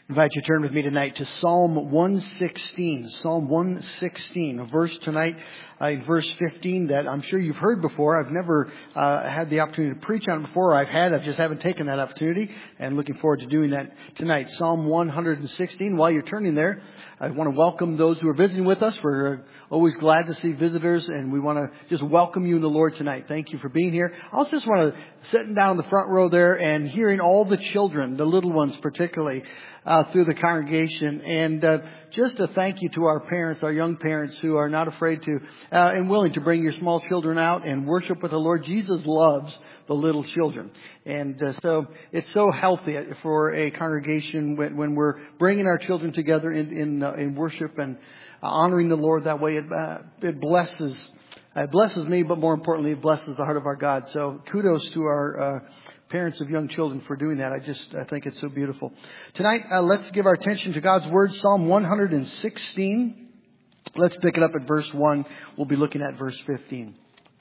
I invite you to turn with me tonight to Psalm 116. Psalm 116, a verse tonight in verse 15 that I'm sure you've heard before. I've never had the opportunity to preach on it before. I just haven't taken that opportunity, and looking forward to doing that tonight. Psalm 116. While you're turning there, I want to welcome those who are visiting with us. We're always glad to see visitors, and we want to just welcome you in the Lord tonight. Thank you for being here. I also just want to sitting down in the front row there and hearing all the children, the little ones particularly, through the congregation, and just a thank you to our parents, our young parents who are not afraid to and willing to bring your small children out and worship with the Lord. Jesus loves the little children, and so it's so healthy for a congregation when we're bringing our children together in worship and honoring the Lord that way. It blesses me, but more importantly, it blesses the heart of our God. So kudos to our parents of young children for doing that. I think it's so beautiful. Tonight, let's give our attention to God's Word, Psalm 116. Let's pick it up at verse 1. We'll be looking at verse 15.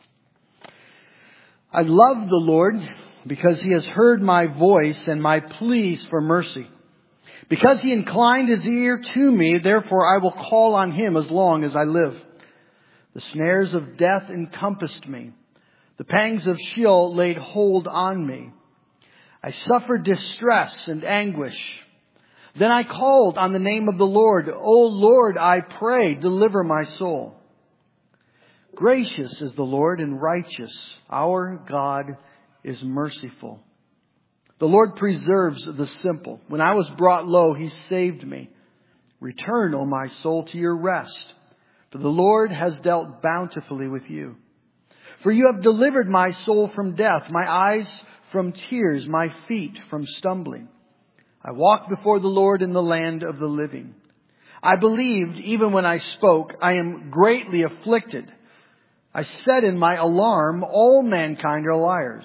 I love the Lord because He has heard my voice and my pleas for mercy. Because He inclined His ear to me, therefore I will call on Him as long as I live. The snares of death encompassed me. The pangs of Sheol laid hold on me. I suffered distress and anguish. Then I called on the name of the Lord. O Lord, I pray, deliver my soul. Gracious is the Lord and righteous. Our God is merciful. The Lord preserves the simple. When I was brought low, He saved me. Return, O my soul, to your rest. For the Lord has dealt bountifully with you. For you have delivered my soul from death, my eyes from tears, my feet from stumbling. I walked before the Lord in the land of the living. I believed even when I spoke, I am greatly afflicted. I said in my alarm, all mankind are liars.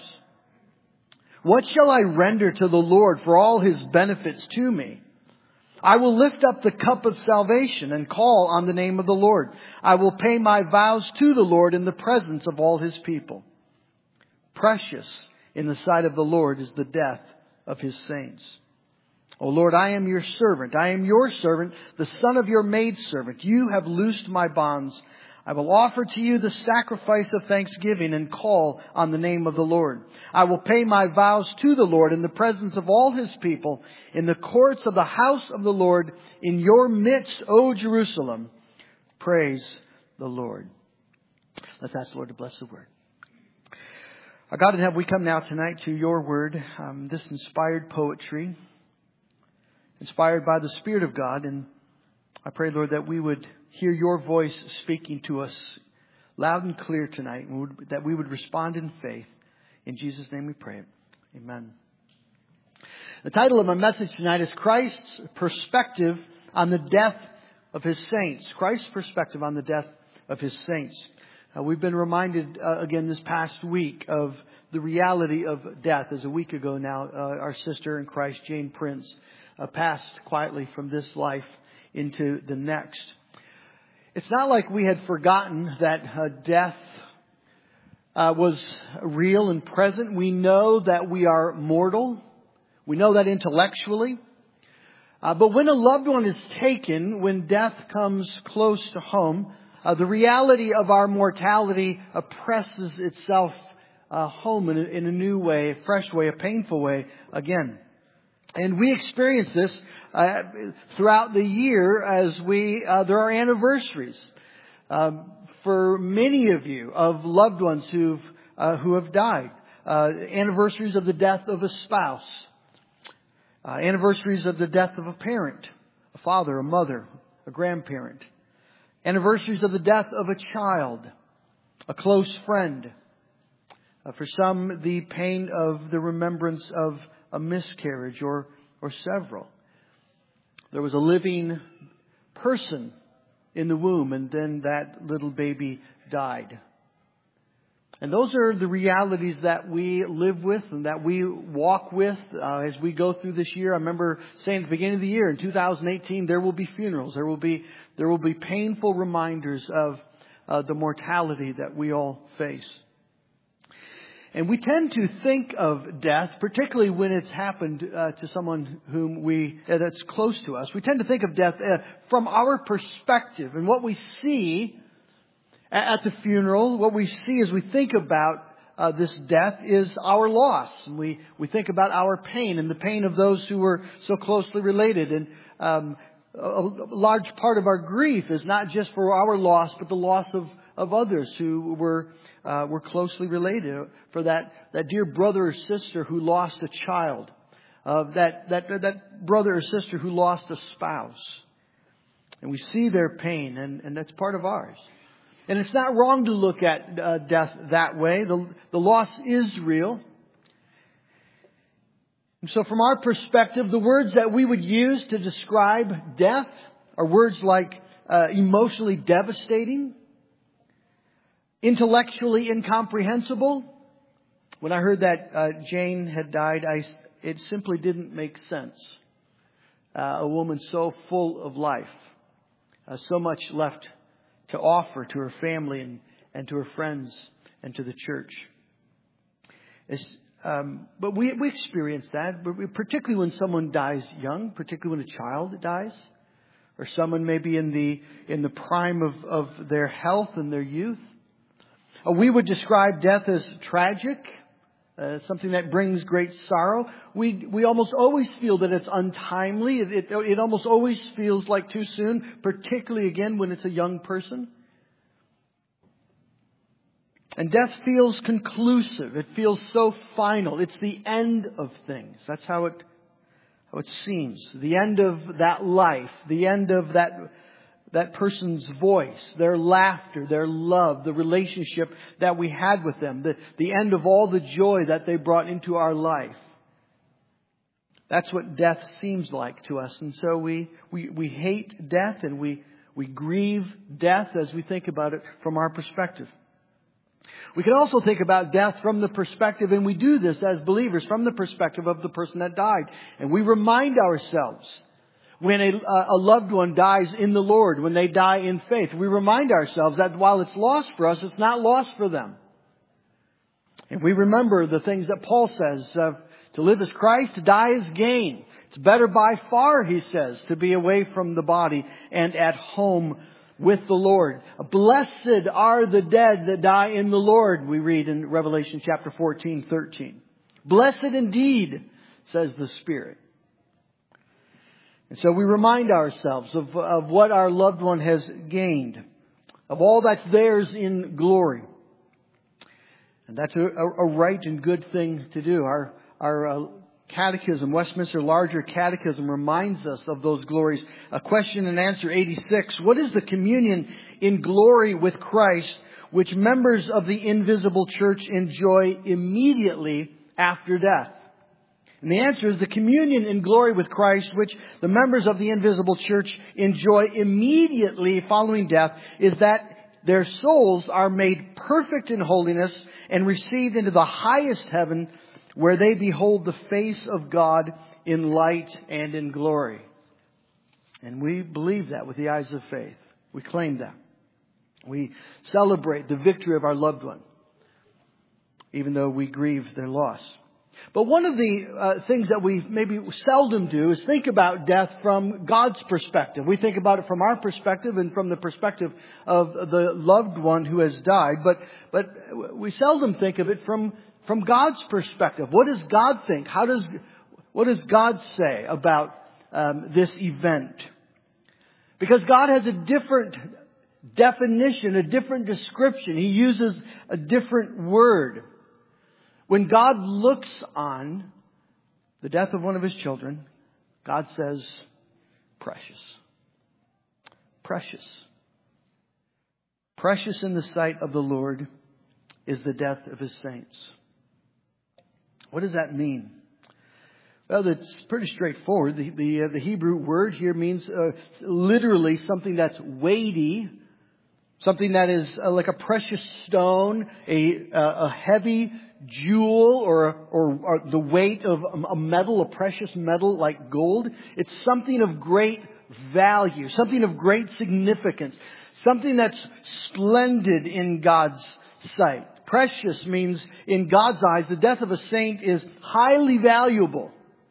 What shall I render to the Lord for all His benefits to me? I will lift up the cup of salvation and call on the name of the Lord. I will pay my vows to the Lord in the presence of all His people. Precious in the sight of the Lord is the death of His saints. O Lord, I am your servant. I am your servant, the son of your maidservant. You have loosed my bonds. I will offer to you the sacrifice of thanksgiving and call on the name of the Lord. I will pay my vows to the Lord in the presence of all His people, in the courts of the house of the Lord, in your midst, O Jerusalem. Praise the Lord. Let's ask the Lord to bless the word. Our God in heaven, we come now tonight to your word, this inspired poetry, inspired by the Spirit of God. And I pray, Lord, that we would hear your voice speaking to us loud and clear tonight, and that we would respond in faith. In Jesus' name we pray. Amen. The title of my message tonight is Christ's Perspective on the Death of His Saints. Christ's perspective on the death of His saints. We've been reminded again this past week of the reality of death. As a week ago now, our sister in Christ, Jane Prince, passed quietly from this life into the next. It's not like we had forgotten that death was real and present. We know that we are mortal. We know that intellectually. But when a loved one is taken, when death comes close to home, the reality of our mortality presses itself home in a new way, a fresh way, a painful way again. And we experience this throughout the year as there are anniversaries for many of you of loved ones who have died. Anniversaries of the death of a spouse. Anniversaries of the death of a parent, a father, a mother, a grandparent. Anniversaries of the death of a child, a close friend. For some, the pain of the remembrance of a miscarriage or several. There was a living person in the womb, and then that little baby died. And those are the realities that we live with and that we walk with as we go through this year. I remember saying at the beginning of the year, in 2018, there will be funerals. There will be painful reminders of the mortality that we all face. And we tend to think of death, particularly when it's happened to someone that's close to us. We tend to think of death from our perspective, and what we see at the funeral, what we see as we think about this death is our loss. And we think about our pain and the pain of those who were so closely related. And a large part of our grief is not just for our loss, but the loss of others who were closely related. For that dear brother or sister who lost a child, that brother or sister who lost a spouse. And we see their pain, and that's part of ours. And it's not wrong to look at death that way. The loss is real. And so from our perspective, the words that we would use to describe death are words like emotionally devastating, intellectually incomprehensible. When I heard that Jane had died, it simply didn't make sense. A woman so full of life, so much left to offer to her family and to her friends and to the church. But we experience that, particularly when someone dies young, particularly when a child dies, or someone maybe in the prime of their health and their youth. We would describe death as tragic, something that brings great sorrow. We almost always feel that it's untimely. It almost always feels like too soon, particularly again when it's a young person. And death feels conclusive. It feels so final. It's the end of things. That's how it seems. The end of that life. The end of that person's voice, their laughter, their love, the relationship that we had with them, the end of all the joy that they brought into our life. That's what death seems like to us. And so we hate death, and we grieve death as we think about it from our perspective. We can also think about death from the perspective, and we do this as believers, from the perspective of the person that died. And we remind ourselves, when a loved one dies in the Lord, when they die in faith, we remind ourselves that while it's lost for us, it's not lost for them. And we remember the things that Paul says, to live is Christ, to die is gain. It's better by far, he says, to be away from the body and at home with the Lord. Blessed are the dead that die in the Lord, we read in Revelation chapter 14:13. Blessed indeed, says the Spirit. And so we remind ourselves of what our loved one has gained, of all that's theirs in glory. And that's a right and good thing to do. Our Catechism, Westminster Larger Catechism, reminds us of those glories. Question and answer 86. What is the communion in glory with Christ which members of the invisible church enjoy immediately after death? And the answer is the communion in glory with Christ, which the members of the invisible church enjoy immediately following death, is that their souls are made perfect in holiness and received into the highest heaven, where they behold the face of God in light and in glory. And we believe that with the eyes of faith. We claim that. We celebrate the victory of our loved one, even though we grieve their loss. But one of the things that we maybe seldom do is think about death from God's perspective. We think about it from our perspective and from the perspective of the loved one who has died. But we seldom think of it from God's perspective. What does God think? What does God say about this event? Because God has a different definition, a different description. He uses a different word. When God looks on the death of one of His children, God says, precious. Precious. Precious in the sight of the Lord is the death of His saints. What does that mean? Well, it's pretty straightforward. The Hebrew word here means literally something that's weighty, something that is like a precious stone, a heavy jewel, or the weight of a metal, a precious metal like gold. It's something of great value, something of great significance, something that's splendid in God's sight. precious means in God's eyes, the death of a saint is highly valuable,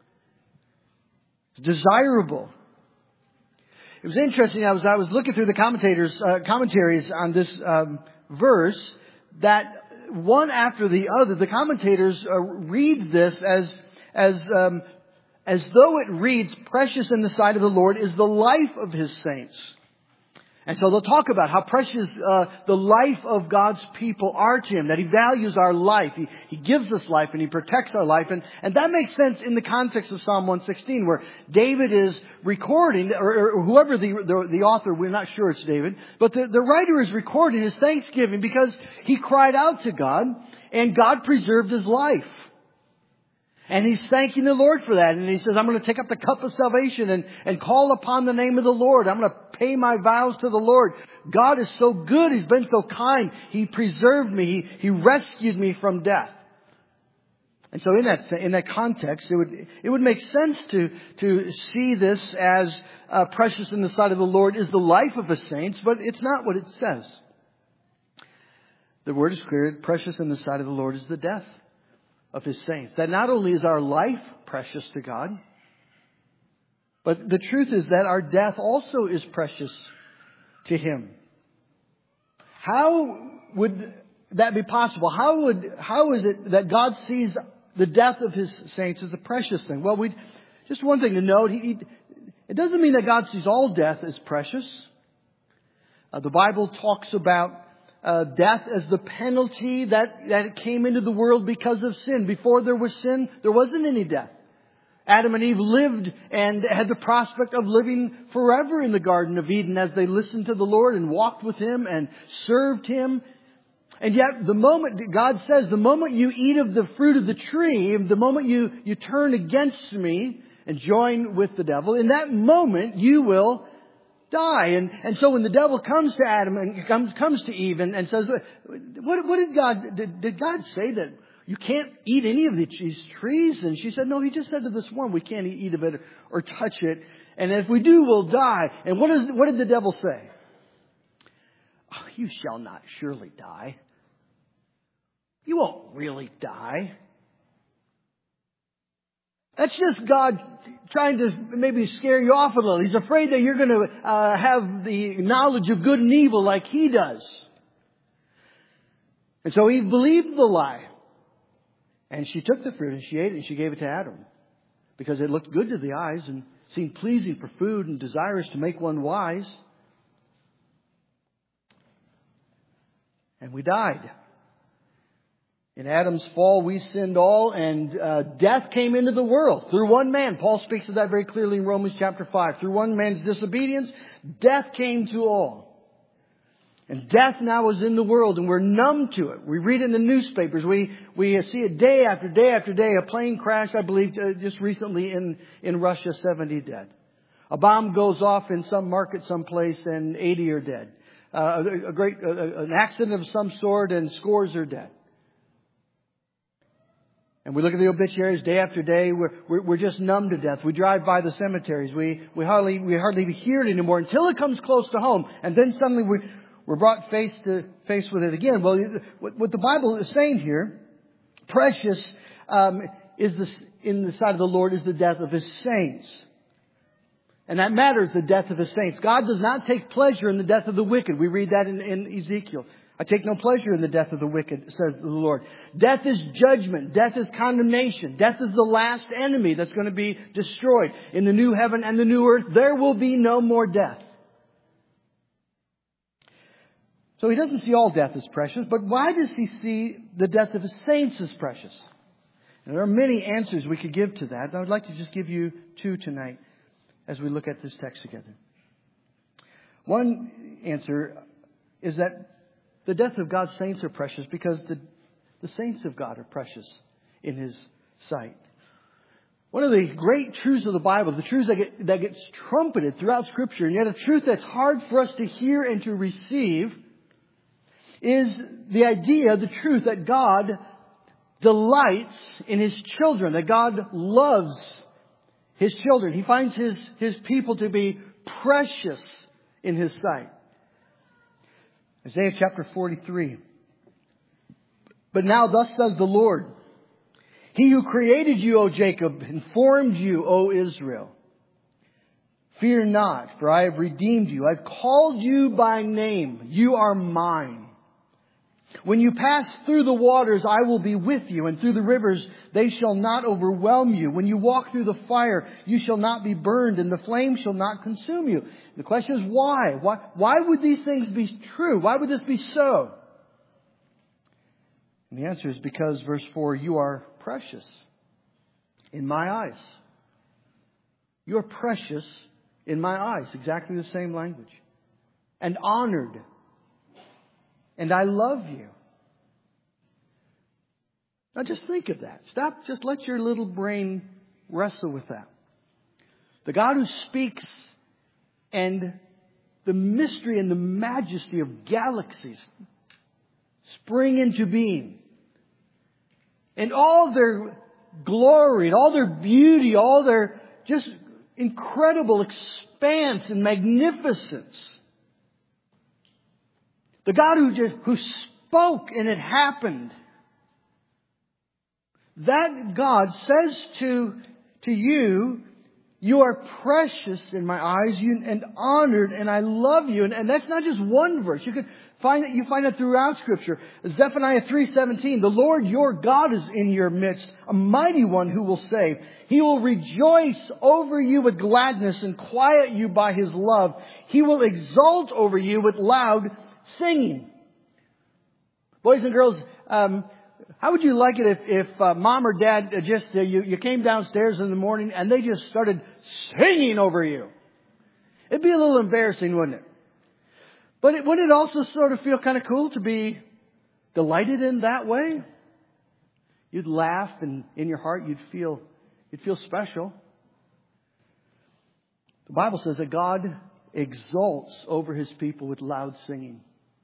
desirable. It was interesting. I was looking through the commentaries on this verse, that one after the other, the commentators read this as though it reads, precious in the sight of the Lord is the life of His saints. And so they'll talk about how precious the life of God's people are to Him, that He values our life. He gives us life and He protects our life. And that makes sense in the context of Psalm 116, where David is recording, or whoever the author, we're not sure it's David, but the writer is recording his thanksgiving because he cried out to God and God preserved his life. And he's thanking the Lord for that. And he says, I'm going to take up the cup of salvation and call upon the name of the Lord. I'm going to pay my vows to the Lord. God is so good. He's been so kind. He preserved me. He rescued me from death. And so in that context, it would make sense to see this as precious in the sight of the Lord is the life of the saints, but it's not what it says. The word is clear. Precious in the sight of the Lord is the death of His saints. That not only is our life precious to God, but the truth is that our death also is precious to Him. How would that be possible? How is it that God sees the death of His saints as a precious thing? Well, just one thing to note, it doesn't mean that God sees all death as precious. The Bible talks about death as the penalty that came into the world because of sin. Before there was sin, there wasn't any death. Adam and Eve lived and had the prospect of living forever in the Garden of Eden as they listened to the Lord and walked with Him and served Him. And yet God says, the moment you eat of the fruit of the tree, the moment you turn against me and join with the devil, in that moment you will die. And so when the devil comes to Adam and comes to Eve and says, what did God say that you can't eat any of these trees? And she said, no, He just said to this one, we can't eat of it or touch it. And if we do, we'll die. And what did the devil say? Oh, you shall not surely die. You won't really die. That's just God trying to maybe scare you off a little. He's afraid that you're going to have the knowledge of good and evil like He does. And so Eve believed the lie. And she took the fruit and she ate it and she gave it to Adam. Because it looked good to the eyes and seemed pleasing for food and desirous to make one wise. And we died. In Adam's fall, we sinned all, and death came into the world through one man. Paul speaks of that very clearly in Romans chapter 5. Through one man's disobedience, death came to all. And death now is in the world, and we're numb to it. We read it in the newspapers. We see it day after day after day. A plane crash, I believe, just recently in Russia, 70 dead. A bomb goes off in some market someplace, and 80 are dead. An accident of some sort, and scores are dead. And we look at the obituaries day after day. We're just numb to death. We drive by the cemeteries. We hardly hear it anymore until it comes close to home, and then suddenly we're brought face to face with it again. Well, what the Bible is saying here, precious in the sight of the Lord is the death of His saints, and that matters. The death of His saints. God does not take pleasure in the death of the wicked. We read that in Ezekiel. I take no pleasure in the death of the wicked, says the Lord. Death is judgment. Death is condemnation. Death is the last enemy that's going to be destroyed. In the new heaven and the new earth, there will be no more death. So He doesn't see all death as precious, but why does He see the death of His saints as precious? And there are many answers we could give to that. I would like to just give you two tonight as we look at this text together. One answer is that the death of God's saints are precious because the saints of God are precious in His sight. One of the great truths of the Bible, the truths that gets trumpeted throughout Scripture, and yet a truth that's hard for us to hear and to receive, is the idea, the truth that God delights in His children, that God loves His children. He finds His people to be precious in His sight. Isaiah chapter 43 But now thus says the Lord, He who created you, O Jacob, and formed you, O Israel. Fear not, for I have redeemed you. I've called you by name. You are mine. When you pass through the waters, I will be with you, and through the rivers, they shall not overwhelm you. When you walk through the fire, you shall not be burned, and the flame shall not consume you. The question is why? Why would these things be true? Why would this be so? And the answer is because, verse 4, you are precious in my eyes. You are precious in my eyes. Exactly the same language. And honored. And I love you. Now just think of that. Stop. Just let your little brain wrestle with that. The God who speaks and the mystery and the majesty of galaxies spring into being. And all their glory and all their beauty, all their just incredible expanse and magnificence. The God who spoke and it happened. That God says to you, you are precious in my eyes and honored, and I love you. And that's not just one verse. You find it throughout Scripture. Zephaniah 3:17, the Lord your God is in your midst, a mighty one who will save. He will rejoice over you with gladness and quiet you by His love. He will exult over you with loud singing. Boys and girls, how would you like it if mom or dad you came downstairs in the morning and they just started singing over you? It'd be a little embarrassing, wouldn't it? But wouldn't it also sort of feel kind of cool to be delighted in that way? You'd laugh, and in your heart you'd feel special. The Bible says that God exults over His people with loud singing.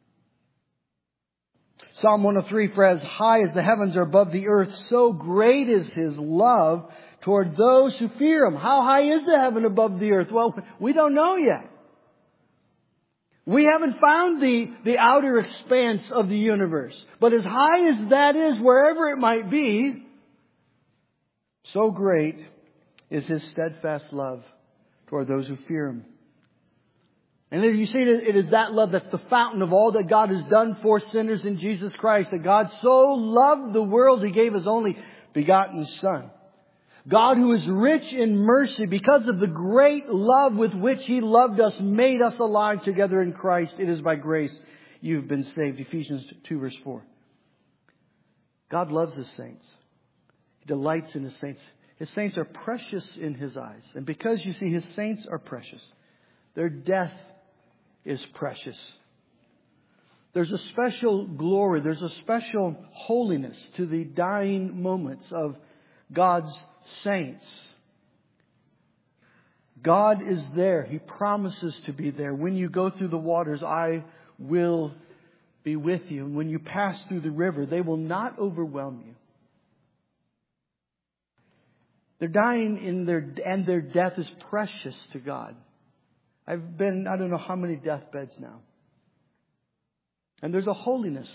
Psalm 103, for as high as the heavens are above the earth, so great is His love toward those who fear Him. How high is the heaven above the earth? Well, we don't know yet. We haven't found the outer expanse of the universe. But as high as that is, wherever it might be, so great is His steadfast love toward those who fear Him. And you see, it is that love that's the fountain of all that God has done for sinners in Jesus Christ. That God so loved the world, He gave His only begotten Son. God, who is rich in mercy, because of the great love with which He loved us, made us alive together in Christ. It is by grace you've been saved. Ephesians 2 verse 4. God loves His saints. He delights in His saints. His saints are precious in His eyes. And because you see His saints are precious, their death is precious. There's a special glory, there's a special holiness to the dying moments of God's saints. God is there. He promises to be there. When you go through the waters, I will be with you. And when you pass through the river, they will not overwhelm you. They're dying and their death is precious to God. I've been, I don't know how many deathbeds now. And there's a holiness.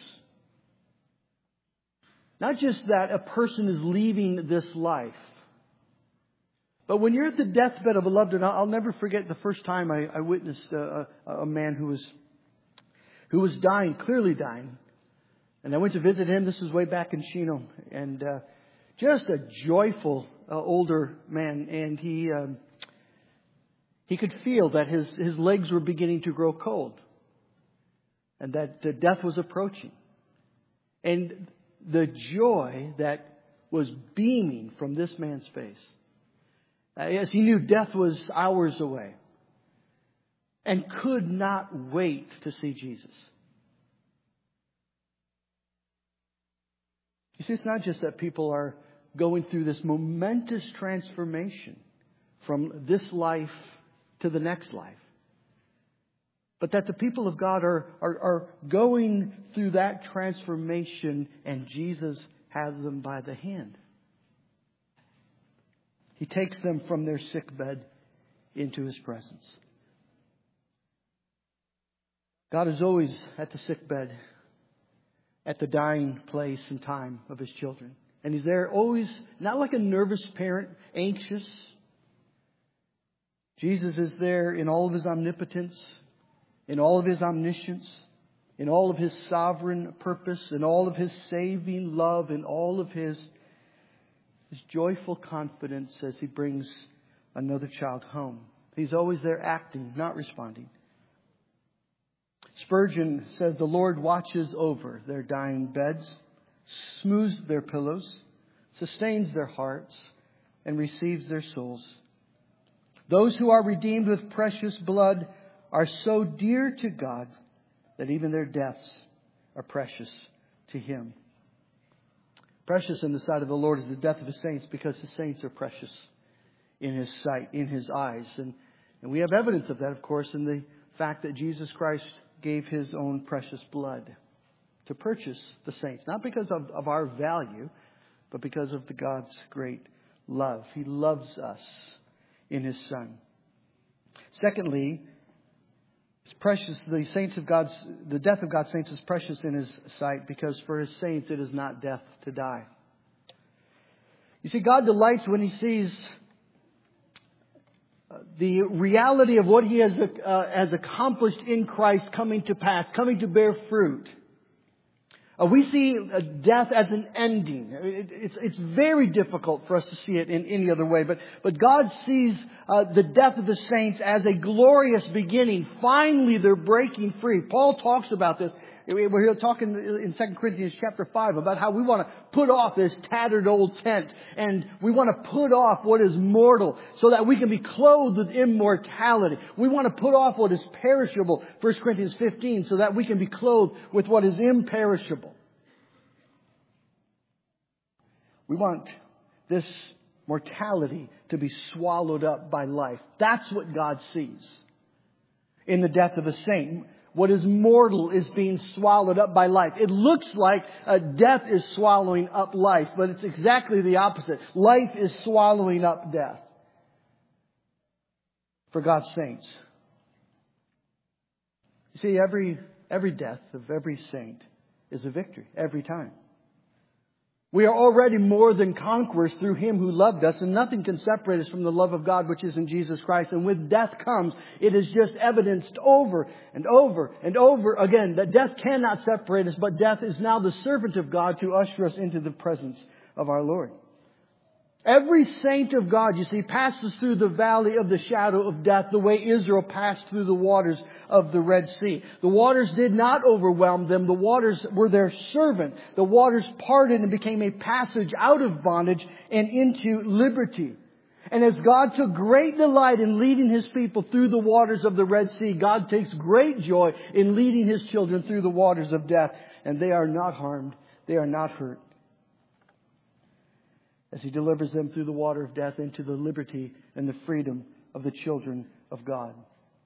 Not just that a person is leaving this life. But when you're at the deathbed of a loved one, I'll never forget the first time I witnessed a man who was dying, clearly dying. And I went to visit him. This was way back in Chino. And just a joyful older man. And he could feel that his legs were beginning to grow cold. And that death was approaching. And the joy that was beaming from this man's face. As he knew death was hours away. And could not wait to see Jesus. You see, it's not just that people are going through this momentous transformation from this life to the next life. But that the people of God are going through that transformation and Jesus has them by the hand. He takes them from their sick bed into His presence. God is always at the sick bed. at the dying place and time of His children. And He's there always, not like a nervous parent, anxious. Jesus is there in all of His omnipotence, in all of His omniscience, in all of His sovereign purpose, in all of His saving love, in all of His joyful confidence as He brings another child home. He's always there acting, not responding. Spurgeon says the Lord watches over their dying beds, smooths their pillows, sustains their hearts, and receives their souls. Those who are redeemed with precious blood are so dear to God that even their deaths are precious to Him. Precious in the sight of the Lord is the death of His saints, because His saints are precious in His sight, in His eyes. And we have evidence of that, of course, in the fact that Jesus Christ gave His own precious blood to purchase the saints. Not because of our value, but because of the God's great love. He loves us in His Son. Secondly, it's precious. The death of God's saints is precious in His sight, because for His saints it is not death to die. You see, God delights when He sees the reality of what He has accomplished in Christ coming to pass, coming to bear fruit. We see death as an ending. It's very difficult for us to see it in any other way. But God sees the death of the saints as a glorious beginning. Finally, they're breaking free. Paul talks about this. We're here talking in 2 Corinthians chapter 5 about how we want to put off this tattered old tent. And we want to put off what is mortal so that we can be clothed with immortality. We want to put off what is perishable, 1 Corinthians 15, so that we can be clothed with what is imperishable. We want this mortality to be swallowed up by life. That's what God sees in the death of a saint. What is mortal is being swallowed up by life. It looks like death is swallowing up life, but it's exactly the opposite. Life is swallowing up death for God's saints. You see, every death of every saint is a victory, every time. We are already more than conquerors through Him who loved us, and nothing can separate us from the love of God which is in Jesus Christ. And when death comes, it is just evidenced over and over and over again that death cannot separate us, but death is now the servant of God to usher us into the presence of our Lord. Every saint of God, you see, passes through the valley of the shadow of death the way Israel passed through the waters of the Red Sea. The waters did not overwhelm them. The waters were their servant. The waters parted and became a passage out of bondage and into liberty. And as God took great delight in leading His people through the waters of the Red Sea, God takes great joy in leading His children through the waters of death. And they are not harmed. They are not hurt, as He delivers them through the water of death into the liberty and the freedom of the children of God.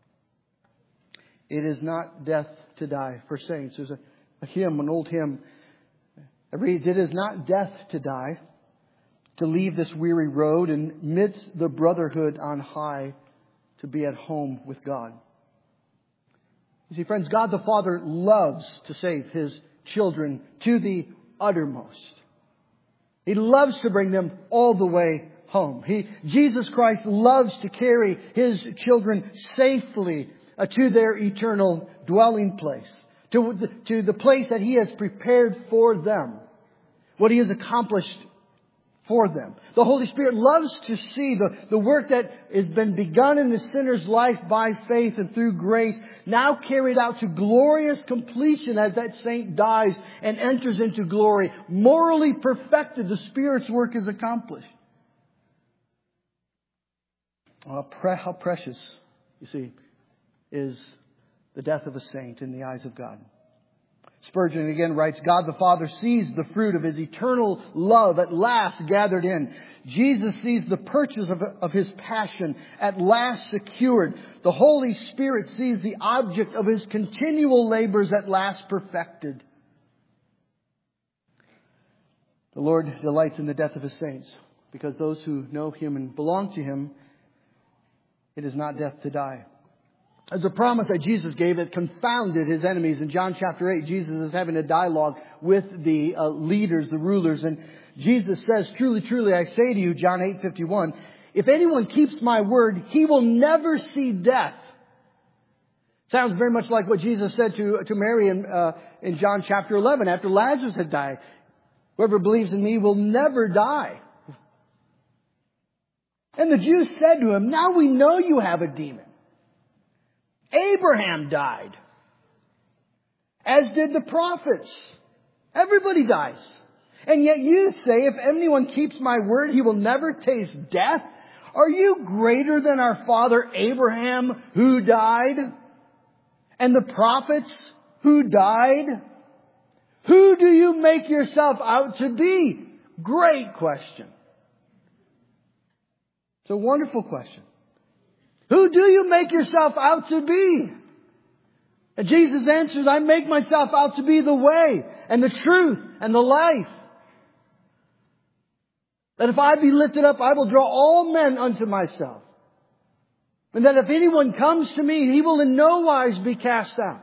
It is not death to die for saints. There's a hymn, an old hymn. It reads, "It is not death to die, to leave this weary road, and midst the brotherhood on high, to be at home with God." You see, friends, God the Father loves to save His children to the uttermost. He loves to bring them all the way home. Jesus Christ loves to carry His children safely to their eternal dwelling place, to the place that He has prepared for them, what He has accomplished for them. The Holy Spirit loves to see the work that has been begun in the sinner's life by faith and through grace, now carried out to glorious completion as that saint dies and enters into glory. Morally perfected, the Spirit's work is accomplished. How precious, you see, is the death of a saint in the eyes of God. Spurgeon again writes, "God the Father sees the fruit of His eternal love at last gathered in. Jesus sees the purchase of His passion at last secured. The Holy Spirit sees the object of His continual labors at last perfected." The Lord delights in the death of His saints, because those who know Him and belong to Him, it is not death to die. There's a promise that Jesus gave that confounded His enemies. In John chapter 8, Jesus is having a dialogue with the leaders, the rulers. And Jesus says, "Truly, truly, I say to you," John 8:51, "if anyone keeps my word, he will never see death." Sounds very much like what Jesus said to Mary in John chapter 11 after Lazarus had died. "Whoever believes in me will never die." And the Jews said to Him, "Now we know you have a demon. Abraham died, as did the prophets." Everybody dies. "And yet you say, if anyone keeps my word, he will never taste death. Are you greater than our father Abraham, who died? And the prophets who died? Who do you make yourself out to be?" Great question. It's a wonderful question. Who do you make yourself out to be? And Jesus answers, "I make myself out to be the way and the truth and the life. That if I be lifted up, I will draw all men unto myself. And that if anyone comes to me, he will in no wise be cast out."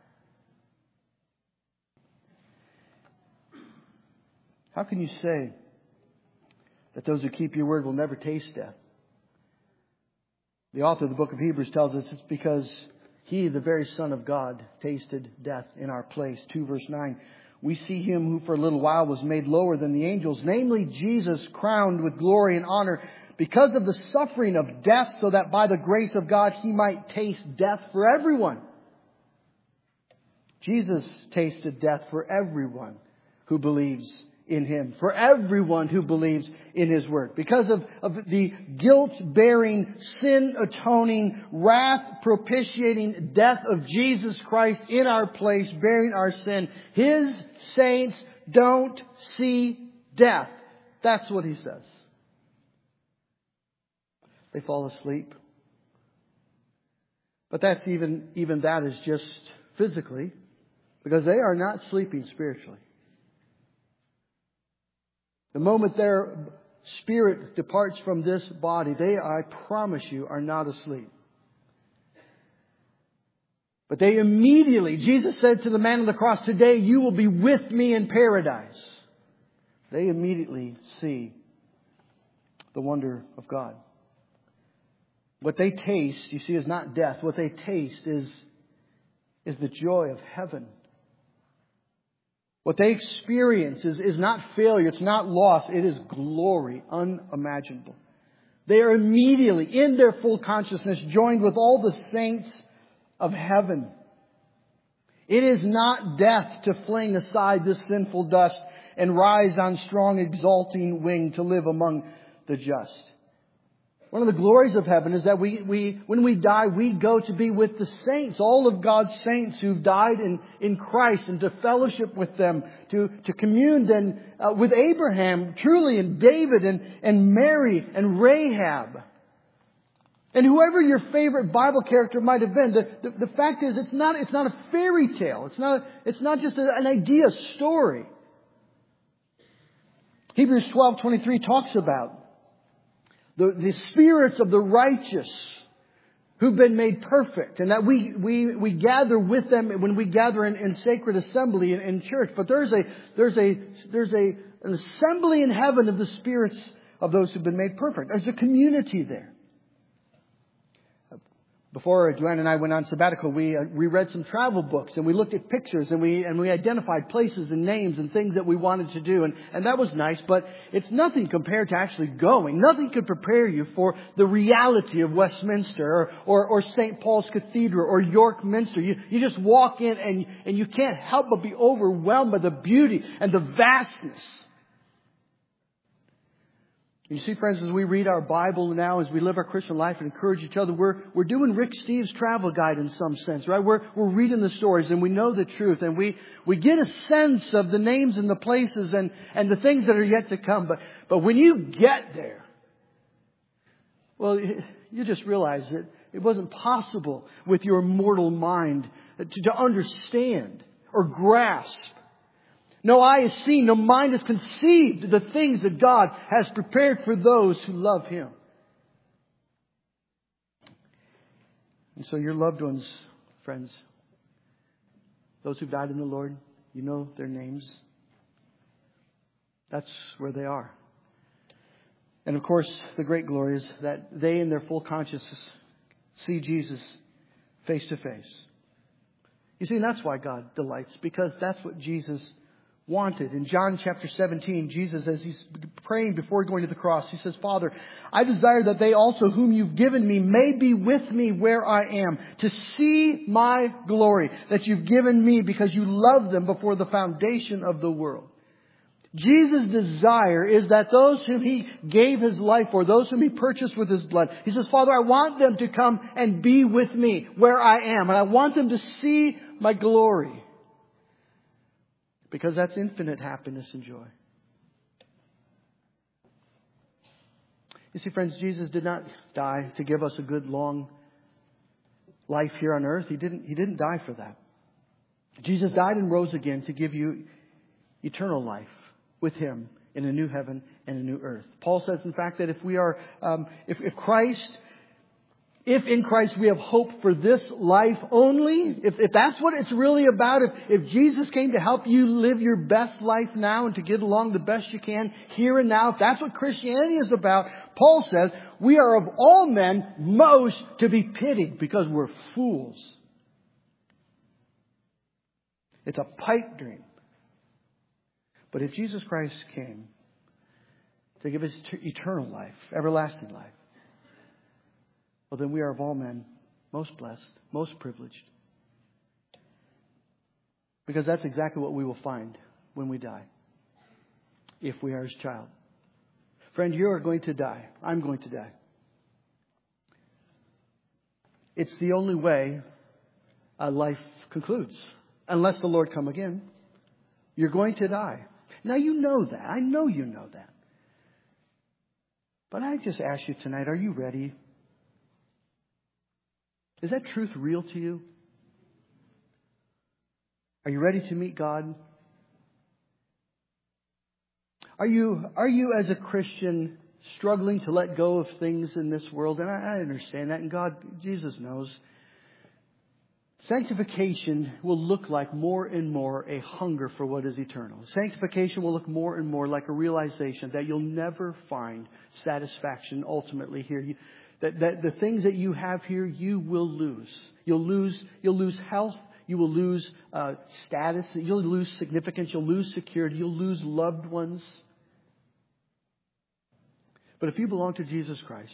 How can you say that those who keep your word will never taste death? The author of the book of Hebrews tells us it's because He, the very Son of God, tasted death in our place. 2 verse 9. "We see Him who for a little while was made lower than the angels, namely Jesus, crowned with glory and honor because of the suffering of death, so that by the grace of God He might taste death for everyone." Jesus tasted death for everyone who believes in Him, for everyone who believes in His word. Because of the guilt-bearing, sin-atoning, wrath-propitiating death of Jesus Christ in our place, bearing our sin, His saints don't see death. That's what He says. They fall asleep. But that's even that is just physically, because they are not sleeping spiritually. The moment their spirit departs from this body, they, I promise you, are not asleep. But they immediately, Jesus said to the man on the cross, "Today you will be with me in paradise." They immediately see the wonder of God. What they taste, you see, is not death. What they taste is the joy of heaven. What they experience is not failure, it's not loss, it is glory, unimaginable. They are immediately, in their full consciousness, joined with all the saints of heaven. It is not death to fling aside this sinful dust and rise on strong exalting wing to live among the just. One of the glories of heaven is that when we die, we go to be with the saints, all of God's saints who've died in Christ, and to fellowship with them, to commune then with Abraham, truly, and David, and Mary, and Rahab. And whoever your favorite Bible character might have been, the fact is it's not a fairy tale. It's not just an idea story. Hebrews 12:23 talks about the spirits of the righteous who've been made perfect, and that we gather with them when we gather in sacred assembly in church. But there's an assembly in heaven of the spirits of those who've been made perfect. There's a community there. Before Joanne and I went on sabbatical, we read some travel books, and we looked at pictures, and we identified places and names and things that we wanted to do, and that was nice. But it's nothing compared to actually going. Nothing could prepare you for the reality of Westminster or St. Paul's Cathedral or York Minster. You just walk in and you can't help but be overwhelmed by the beauty and the vastness. You see, friends, as we read our Bible now, as we live our Christian life and encourage each other, we're doing Rick Steves' travel guide in some sense, right? We're reading the stories, and we know the truth, and we get a sense of the names and the places and the things that are yet to come. But when you get there, well, you just realize that it wasn't possible with your mortal mind to understand or grasp. No eye has seen, no mind has conceived the things that God has prepared for those who love Him. And so your loved ones, friends, those who've died in the Lord, you know their names. That's where they are. And of course, the great glory is that they in their full consciousness see Jesus face to face. You see, and that's why God delights, because that's what Jesus wanted. In John chapter 17, Jesus, as he's praying before going to the cross, he says, Father, I desire that they also whom you've given me may be with me where I am, to see my glory that you've given me because you loved them before the foundation of the world. Jesus' desire is that those whom He gave His life for, those whom He purchased with His blood, He says, Father, I want them to come and be with me where I am. And I want them to see my glory. Because that's infinite happiness and joy. You see, friends, Jesus did not die to give us a good long life here on earth. He didn't die for that. Jesus died and rose again to give you eternal life with Him in a new heaven and a new earth. Paul says, in fact, that if we are, if in Christ we have hope for this life only, if that's what it's really about, if Jesus came to help you live your best life now and to get along the best you can here and now, if that's what Christianity is about, Paul says, we are of all men most to be pitied because we're fools. It's a pipe dream. But if Jesus Christ came to give us eternal life, everlasting life, well, then we are of all men most blessed, most privileged. Because that's exactly what we will find when we die, if we are His child. Friend, you are going to die. I'm going to die. It's the only way life concludes, unless the Lord come again. You're going to die. Now you know that. I know you know that. But I just ask you tonight, are you ready? Is that truth real to you? Are you ready to meet God? Are you as a Christian struggling to let go of things in this world? And I understand that. And God, Jesus knows. Sanctification will look like more and more a hunger for what is eternal. Sanctification will look more and more like a realization that you'll never find satisfaction ultimately here. That the things that you have here, you will lose. You'll lose health. You will lose status. You'll lose significance. You'll lose security. You'll lose loved ones. But if you belong to Jesus Christ,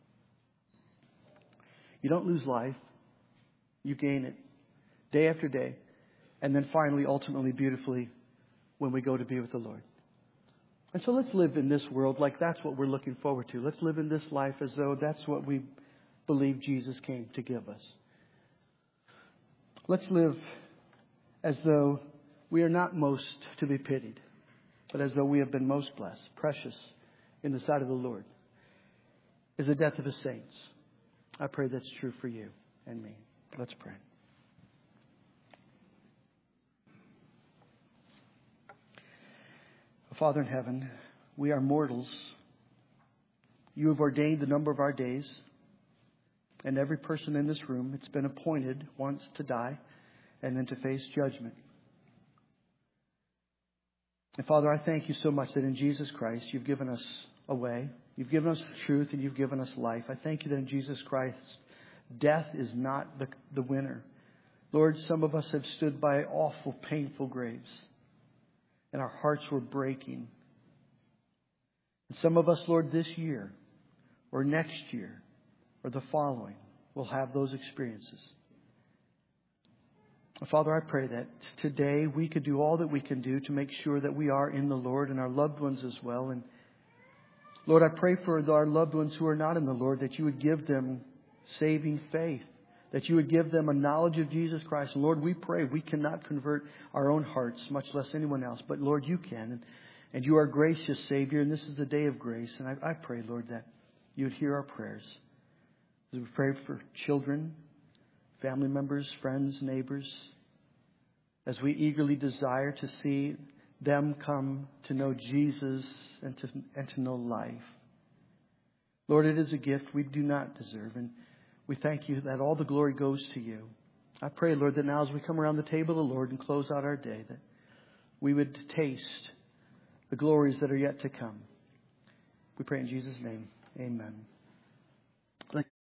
you don't lose life. You gain it day after day. And then finally, ultimately, beautifully, when we go to be with the Lord. And so let's live in this world like that's what we're looking forward to. Let's live in this life as though that's what we believe Jesus came to give us. Let's live as though we are not most to be pitied, but as though we have been most blessed, precious in the sight of the Lord, is the death of His saints. I pray that's true for you and me. Let's pray. Father in heaven, we are mortals. You have ordained the number of our days. And every person in this room, it's been appointed once to die and then to face judgment. And Father, I thank you so much that in Jesus Christ, you've given us a way. You've given us the truth and you've given us life. I thank you that in Jesus Christ, death is not the winner. Lord, some of us have stood by awful, painful graves. And our hearts were breaking. And some of us, Lord, this year or next year or the following will have those experiences. Father, I pray that today we could do all that we can do to make sure that we are in the Lord and our loved ones as well. And Lord, I pray for our loved ones who are not in the Lord, that you would give them saving faith, that you would give them a knowledge of Jesus Christ. And Lord, we pray we cannot convert our own hearts, much less anyone else. But Lord, you can. And you are a gracious Savior. And this is the day of grace. And I pray, Lord, that you would hear our prayers. As we pray for children, family members, friends, neighbors. As we eagerly desire to see them come to know Jesus and to know life. Lord, it is a gift we do not deserve. And We thank you that all the glory goes to you. I pray, Lord, that now as we come around the table of the Lord and close out our day, that we would taste the glories that are yet to come. We pray in Jesus' name. Amen.